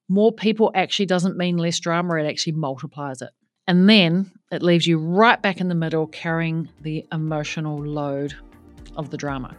more people actually doesn't mean less drama, it actually multiplies it. And then it leaves you right back in the middle carrying the emotional load of the drama.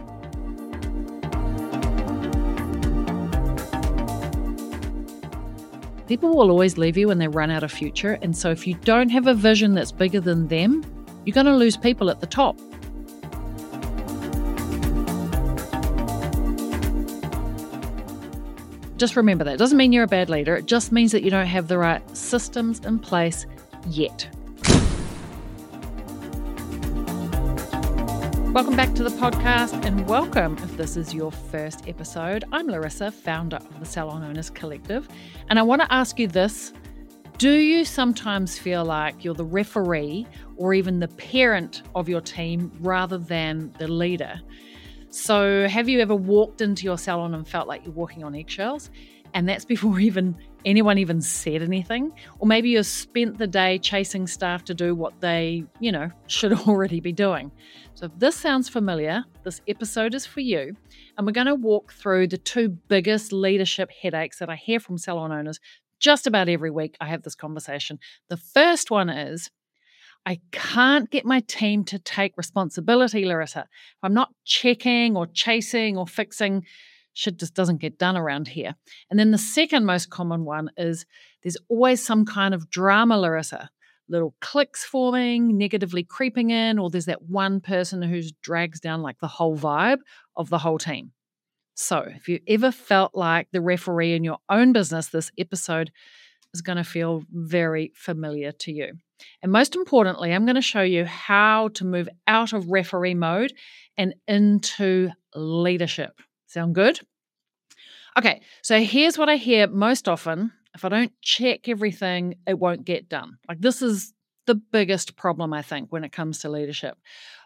People will always leave you when they run out of future. And so if you don't have a vision that's bigger than them, you're going to lose people at the top. Just remember that. It doesn't mean you're a bad leader. It just means that you don't have the right systems in place yet. Welcome back to the podcast, and welcome if this is your first episode. I'm Larissa, founder of the Salon Owners Collective, and I want to ask you this. Do you sometimes feel like you're the referee or even the parent of your team rather than the leader? So have you ever walked into your salon and felt like you're walking on eggshells? And that's before anyone even said anything? Or maybe you've spent the day chasing staff to do what they, should already be doing. So if this sounds familiar, this episode is for you. And we're going to walk through the two biggest leadership headaches that I hear from salon owners just about every week I have this conversation. The first one is, I can't get my team to take responsibility, Larissa. If I'm not checking or chasing or fixing, shit just doesn't get done around here. And then the second most common one is there's always some kind of drama, Larissa. Little cliques forming, negatively creeping in, or there's that one person who drags down like the whole vibe of the whole team. So if you ever felt like the referee in your own business, this episode is going to feel very familiar to you. And most importantly, I'm going to show you how to move out of referee mode and into leadership. Sound good? Okay, so here's what I hear most often. If I don't check everything, it won't get done. Like, this is the biggest problem, I think, when it comes to leadership.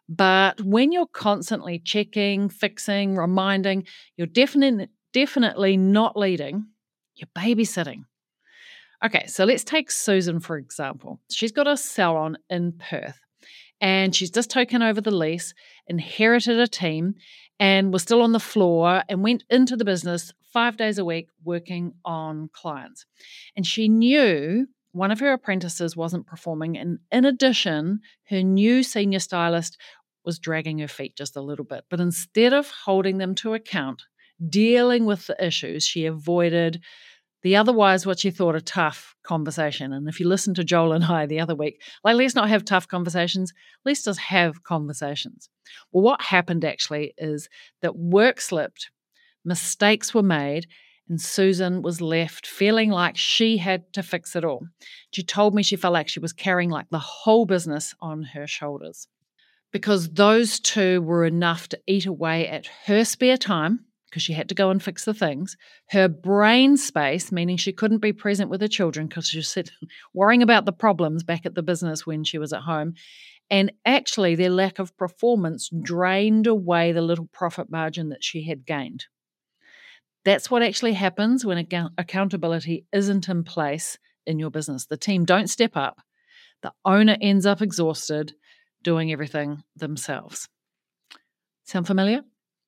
But when you're constantly checking, fixing, reminding, you're definitely not leading, you're babysitting. Okay, so let's take Susan, for example. She's got a salon in Perth, and she's just taken over the lease, inherited a team, and was still on the floor and went into the business 5 days a week working on clients. And she knew one of her apprentices wasn't performing, and in addition, her new senior stylist was dragging her feet just a little bit. But instead of holding them to account, dealing with the issues, she avoided the otherwise what she thought a tough conversation. And if you listen to Joel and I the other week, let's not have tough conversations, let's just have conversations. Well, what happened actually is that work slipped, mistakes were made, and Susan was left feeling like she had to fix it all. She told me she felt like she was carrying like the whole business on her shoulders, because those two were enough to eat away at her spare time, because she had to go and fix the things, her brain space, meaning she couldn't be present with her children because she was worrying about the problems back at the business when she was at home, and actually their lack of performance drained away the little profit margin that she had gained. That's what actually happens when accountability isn't in place in your business. The team don't step up. The owner ends up exhausted, doing everything themselves. Sound familiar?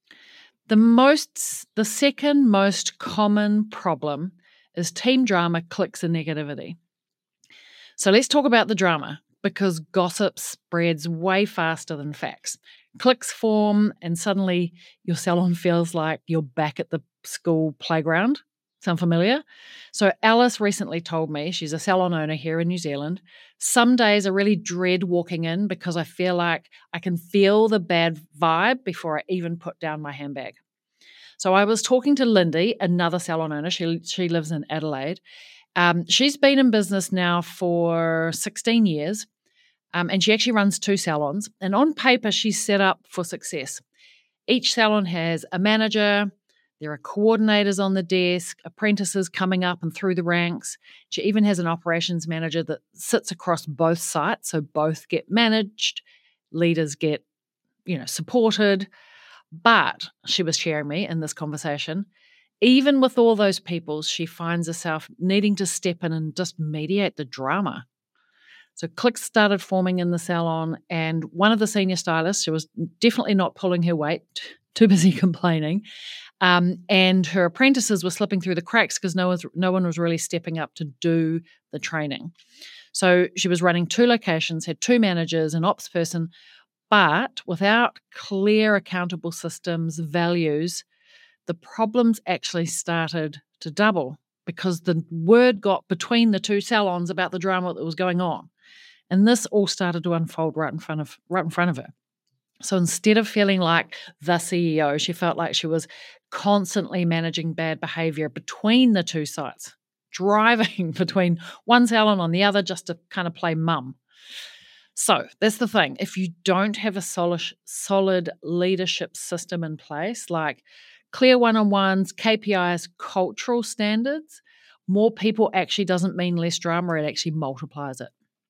The second most common problem is team drama, cliques, and negativity. So let's talk about the drama, because gossip spreads way faster than facts. Cliques form, and suddenly your salon feels like you're back at the school playground. Sound familiar? So Alice recently told me, she's a salon owner here in New Zealand, some days I really dread walking in because I feel like I can feel the bad vibe before I even put down my handbag. So I was talking to Lindy, another salon owner. She lives in Adelaide. She's been in business now for 16 years, and she actually runs 2 salons. And on paper, she's set up for success. Each salon has a manager. There are coordinators on the desk, apprentices coming up and through the ranks. She even has an operations manager that sits across both sites, so both get managed, leaders get, supported. But she was sharing me in this conversation, even with all those people, she finds herself needing to step in and just mediate the drama. So cliques started forming in the salon, and one of the senior stylists, who was definitely not pulling her weight, too busy complaining. And her apprentices were slipping through the cracks because no one was really stepping up to do the training. So she was running 2 locations, had 2 managers, an ops person, but without clear accountable systems, values, the problems actually started to double because the word got between the 2 salons about the drama that was going on. And this all started to unfold right in front of her. So instead of feeling like the CEO, she felt like she was constantly managing bad behavior between the 2 sites, driving between one salon on the other just to kind of play mum. So that's the thing. If you don't have a solid leadership system in place, like clear one-on-ones, KPIs, cultural standards, more people actually doesn't mean less drama, it actually multiplies it.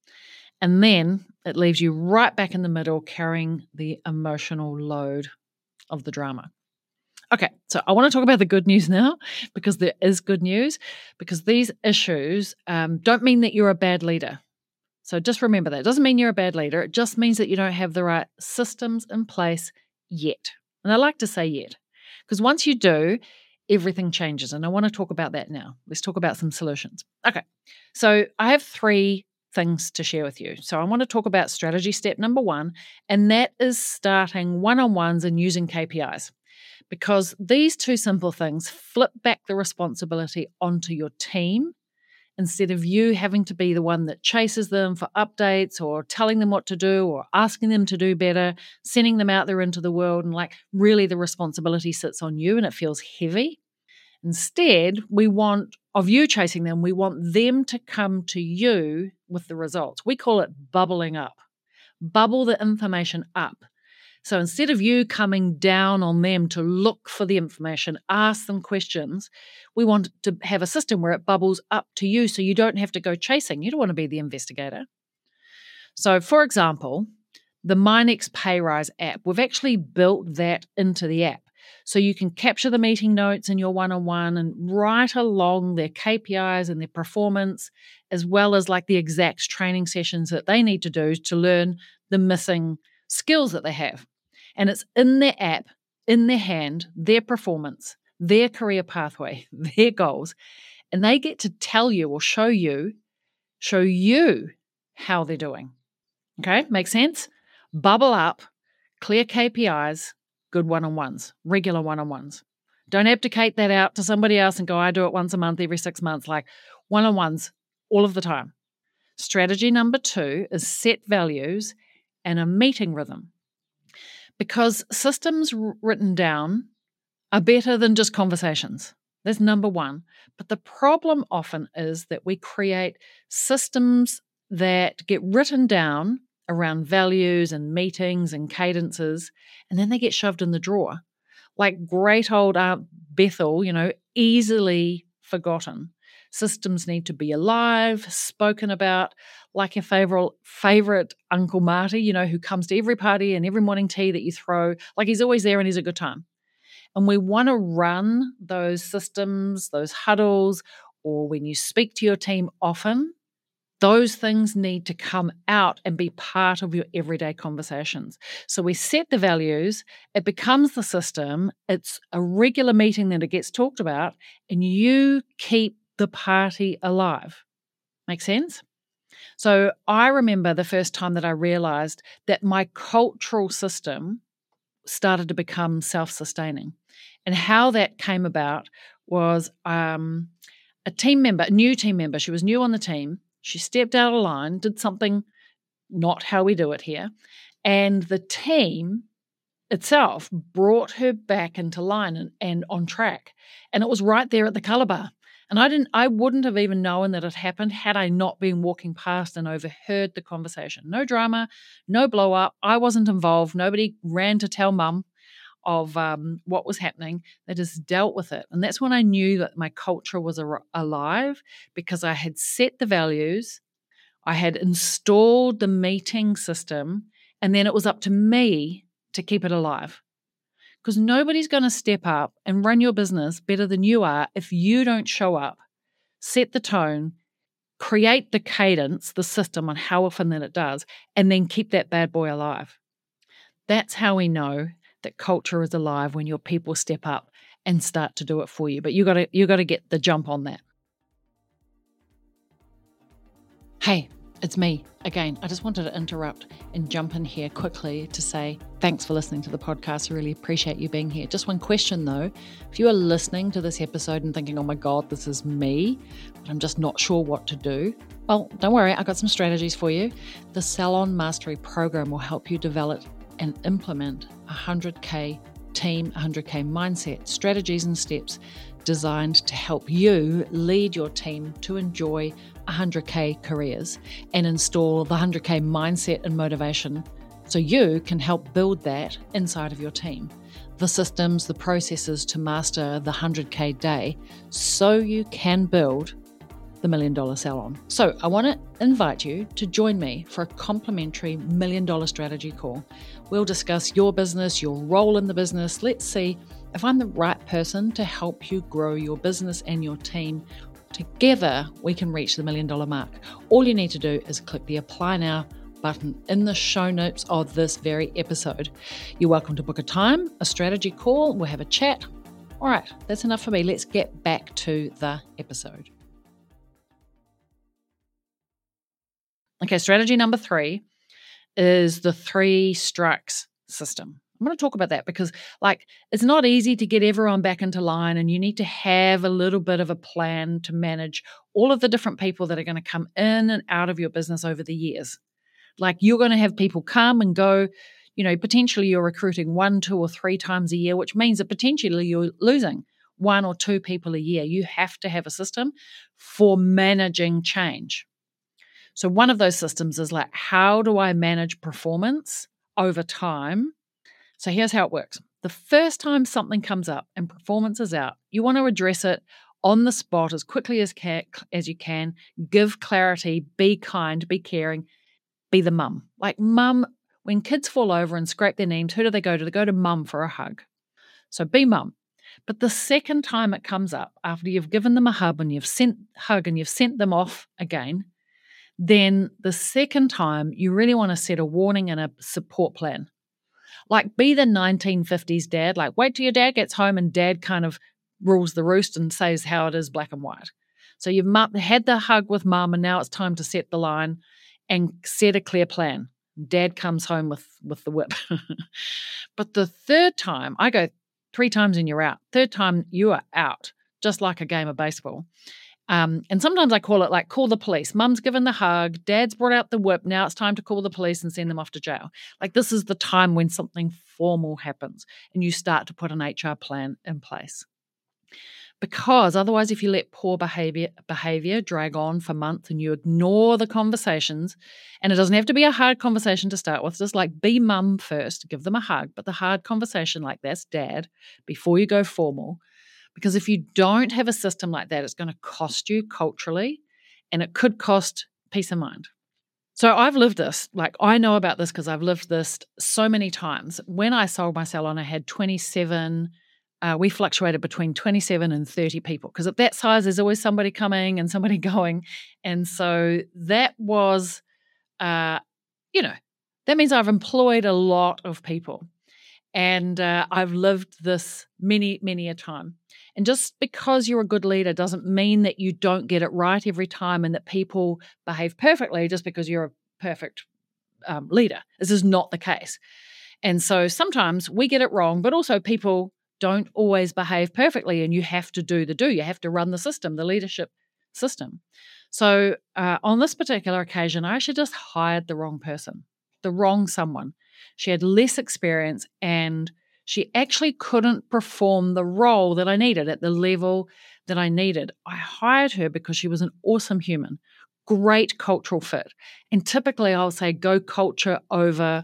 And then it leaves you right back in the middle carrying the emotional load of the drama. Okay, so I want to talk about the good news now because there is good news, because these issues don't mean that you're a bad leader. So just remember that. It doesn't mean you're a bad leader. It just means that you don't have the right systems in place yet. And I like to say yet, because once you do, everything changes. And I want to talk about that now. Let's talk about some solutions. Okay, so I have 3 things to share with you. So I want to talk about strategy step number 1, and that is starting one-on-ones and using KPIs. Because these 2 simple things flip back the responsibility onto your team instead of you having to be the one that chases them for updates or telling them what to do or asking them to do better, sending them out there into the world, and like really the responsibility sits on you and it feels heavy. Instead, we want of you chasing them, we want them to come to you with the results. We call it bubbling up. Bubble the information up. So instead of you coming down on them to look for the information, ask them questions, we want to have a system where it bubbles up to you so you don't have to go chasing. You don't want to be the investigator. So for example, the MyNext PayRise app, we've actually built that into the app. So you can capture the meeting notes in your one-on-one and write along their KPIs and their performance, as well as like the exact training sessions that they need to do to learn the missing skills that they have. And it's in their app, in their hand, their performance, their career pathway, their goals. And they get to tell you or show you how they're doing. Okay, makes sense? Bubble up, clear KPIs, good one-on-ones, regular one-on-ones. Don't abdicate that out to somebody else and go, I do it once a month, every 6 months, like one-on-ones all of the time. Strategy number 2 is set values and a meeting rhythm. Because systems written down are better than just conversations. That's number 1. But the problem often is that we create systems that get written down around values and meetings and cadences, and then they get shoved in the drawer. Like great old Aunt Bethel, easily forgotten. Systems need to be alive, spoken about, like your favorite Uncle Marty, who comes to every party and every morning tea that you throw. Like he's always there and he's a good time. And we want to run those systems, those huddles, or when you speak to your team often, those things need to come out and be part of your everyday conversations. So we set the values, it becomes the system, it's a regular meeting that it gets talked about, and you keep the party alive. Make sense? So I remember the first time that I realized that my cultural system started to become self-sustaining. And how that came about was a new team member. She was new on the team. She stepped out of line, did something not how we do it here, and the team itself brought her back into line and on track. And it was right there at the colour bar. And I wouldn't have even known that it happened had I not been walking past and overheard the conversation. No drama, no blow up. I wasn't involved. Nobody ran to tell mum of what was happening. They just dealt with it. And that's when I knew that my culture was alive, because I had set the values, I had installed the meeting system, and then it was up to me to keep it alive. Because nobody's going to step up and run your business better than you are if you don't show up, set the tone, create the cadence, the system on how often that it does, and then keep that bad boy alive. That's how we know that culture is alive when your people step up and start to do it for you. But you got to get the jump on that. Hey, it's me again. I just wanted to interrupt and jump in here quickly to say thanks for listening to the podcast. I really appreciate you being here. Just one question though. If you are listening to this episode and thinking, oh my God, this is me, but I'm just not sure what to do, well, don't worry. I've got some strategies for you. The Salon Mastery Program will help you develop and implement a 100K team, 100K mindset, strategies and steps designed to help you lead your team to enjoy 100K careers and install the 100K mindset and motivation so you can help build that inside of your team. The systems, the processes to master the 100K day so you can build the $1 Million Salon. So I want to invite you to join me for a complimentary $1 Million strategy call. We'll discuss your business, your role in the business. Let's see if I'm the right person to help you grow your business and your team. Together, we can reach the $1 Million mark. All you need to do is click the Apply Now button in the show notes of this very episode. You're welcome to book a time, a strategy call. We'll have a chat. All right, that's enough for me. Let's get back to the episode. Okay, strategy number 3 is the 3 strikes system. I'm going to talk about that because it's not easy to get everyone back into line, and you need to have a little bit of a plan to manage all of the different people that are going to come in and out of your business over the years. You're going to have people come and go, potentially you're recruiting 1, 2, or 3 times a year, which means that potentially you're losing 1 or 2 people a year. You have to have a system for managing change. So one of those systems is how do I manage performance over time? So here's how it works. The first time something comes up and performance is out, you want to address it on the spot as quickly as you can. Give clarity, be kind, be caring, be the mum. Mum, when kids fall over and scrape their knees, who do they go to? They go to mum for a hug. So be mum. But the second time it comes up, after you've given them a hug and you've sent them off again, then the second time you really want to set a warning and a support plan. Be the 1950s dad, wait till your dad gets home and dad kind of rules the roost and says how it is black and white. So you've had the hug with mum and now it's time to set the line and set a clear plan. Dad comes home with the whip. But the third time, I go 3 times and you're out. Third time you are out, just like a game of baseball. And sometimes I call it call the police. Mum's given the hug, dad's brought out the whip, now it's time to call the police and send them off to jail. This is the time when something formal happens and you start to put an HR plan in place. Because otherwise, if you let poor behavior drag on for months and you ignore the conversations, and it doesn't have to be a hard conversation to start with, just be mum first, give them a hug, but the hard conversation that's dad before you go formal. Because if you don't have a system like that, it's going to cost you culturally and it could cost peace of mind. So I've lived this. I know about this because I've lived this so many times. When I sold my salon, I had 27, we fluctuated between 27 and 30 people because at that size, there's always somebody coming and somebody going. And so that was, that means I've employed a lot of people. And I've lived this many, many a time. And just because you're a good leader doesn't mean that you don't get it right every time and that people behave perfectly just because you're a perfect leader. This is not the case. And so sometimes we get it wrong, but also people don't always behave perfectly and you have to do the do. You have to run the system, the leadership system. So on this particular occasion, I actually just hired the wrong person, the wrong someone. She had less experience and she actually couldn't perform the role that I needed at the level that I needed. I hired her because she was an awesome human, great cultural fit. And typically I'll say go culture over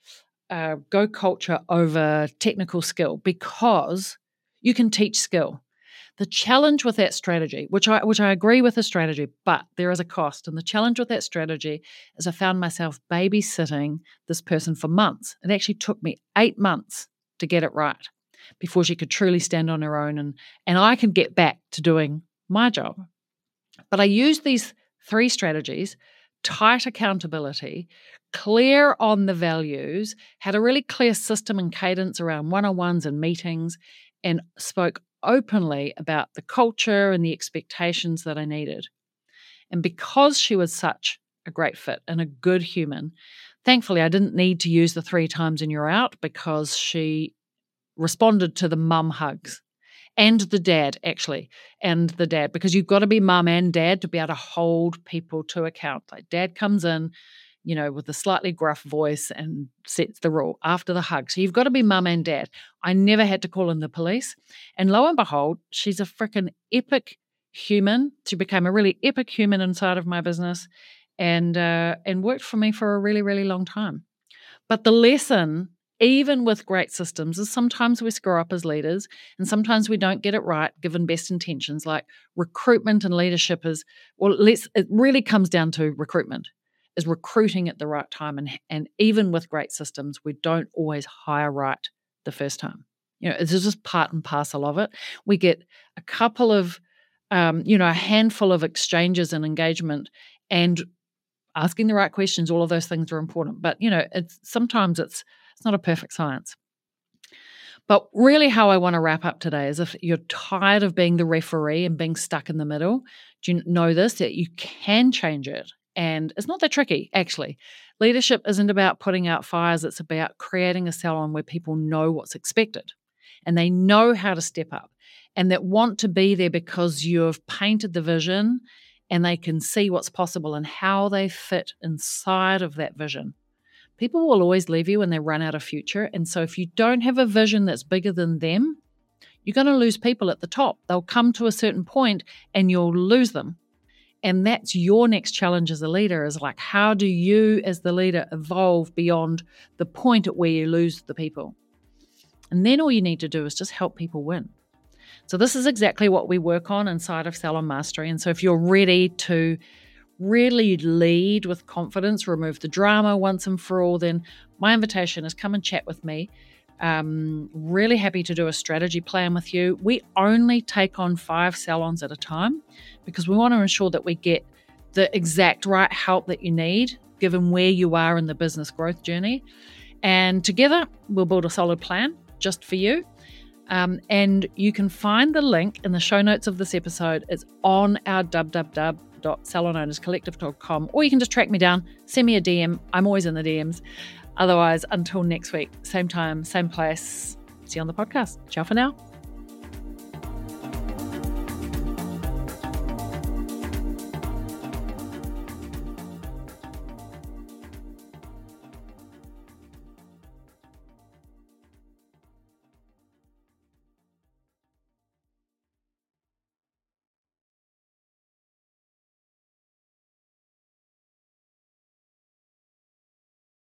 technical skill because you can teach skill. The challenge with that strategy, which I agree with the strategy, but there is a cost. And the challenge with that strategy is I found myself babysitting this person for months. It actually took me 8 months to get it right before she could truly stand on her own and I could get back to doing my job. But I used these 3 strategies: tight accountability, clear on the values, had a really clear system and cadence around one-on-ones and meetings, and spoke openly about the culture and the expectations that I needed. And because she was such a great fit and a good human, thankfully I didn't need to use the 3 times and you're out, because she responded to the mum hugs. And the dad, actually, because you've got to be mum and dad to be able to hold people to account. Like, dad comes in, with a slightly gruff voice and sets the rule after the hug. So you've got to be mum and dad. I never had to call in the police. And lo and behold, she's a freaking epic human. She became a really epic human inside of my business and worked for me for a really, really long time. But the lesson, even with great systems, is sometimes we screw up as leaders and sometimes we don't get it right given best intentions. Like, recruitment and leadership it really comes down to recruitment, is recruiting at the right time. And even with great systems, we don't always hire right the first time. It's just part and parcel of it. We get a couple of, a handful of exchanges and engagement, and asking the right questions, all of those things are important. But, sometimes it's not a perfect science. But really how I want to wrap up today is, if you're tired of being the referee and being stuck in the middle, do you know this, that you can change it? And it's not that tricky, actually. Leadership isn't about putting out fires. It's about creating a salon where people know what's expected and they know how to step up and that want to be there because you've painted the vision and they can see what's possible and how they fit inside of that vision. People will always leave you when they run out of future. And so if you don't have a vision that's bigger than them, you're going to lose people at the top. They'll come to a certain point and you'll lose them. And that's your next challenge as a leader, is like, how do you as the leader evolve beyond the point at where you lose the people? And then all you need to do is just help people win. So this is exactly what we work on inside of Salon Mastery. And so if you're ready to really lead with confidence, remove the drama once and for all, then my invitation is come and chat with me. Really happy to do a strategy plan with you. We only take on 5 salons at a time because we want to ensure that we get the exact right help that you need, given where you are in the business growth journey. And together we'll build a solid plan just for you. And you can find the link in the show notes of this episode. It's on our www.salonownerscollective.com, or you can just track me down, send me a DM. I'm always in the DMs. Otherwise, until next week, same time, same place. See you on the podcast. Ciao for now.